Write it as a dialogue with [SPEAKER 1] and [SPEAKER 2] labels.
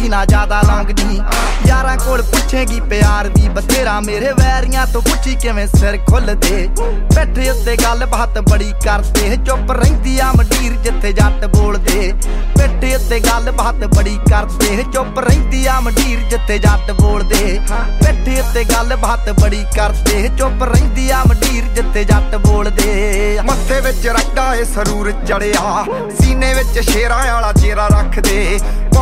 [SPEAKER 1] ਵੀ ਨਾ ਜ਼ਿਆਦਾ ਲੌਂਗ ਨੀ। ਯਾਰਾਂ ਕੋਲ ਪੁੱਛੇਗੀ ਪਿਆਰ ਵੀ ਬਥੇਰਾ, ਮੇਰੇ ਵੈਰੀਆਂ ਤੋਂ ਪੁੱਛੀ ਕਿਵੇਂ ਸਿਰ ਖੁੱਲਦੇ। ਬੈਠੇ ਉੱਤੇ ਗੱਲ ਬਾਤ ਬੜੀ ਕਰਦੇ, ਚੁੱਪ ਰਹਿੰਦੀ ਆ ਮੰਡੀਰ ਜਿੱਥੇ ਜੱਟ ਬੋਲਦੇ। ਬੈਠੇ ਉੱਤੇ ਗੱਲ ਬਾਤ ਬੜੀ ਕਰਦੇ, ਚੁੱਪ ਰਹਿੰਦੀ ਆ ਮੰਡੀਰ ਜਿੱਥੇ ਜੱਟ ਬੋਲਦੇ। ਬੈਠੇ ਉੱਤੇ ਗੱਲ ਬਾਤ ਬੜੀ ਕਰਦੇ, ਚੁੱਪ ਰਹਿੰਦੀ ਆ ਮੰਡੀਰ ਜਿੱਥੇ ਜੱਟ ਬੋਲਦੇ।
[SPEAKER 2] ਮੱਥੇ ਵਿੱਚ ਰੱਡਾ ਏ ਸਰੂਰ ਚੜਿਆ, ਸੀਨੇ ਵਿੱਚ ਸ਼ੇਰਾਂ ਵਾਲਾ ਚਿਹਰਾ ਰੱਖਦੇ।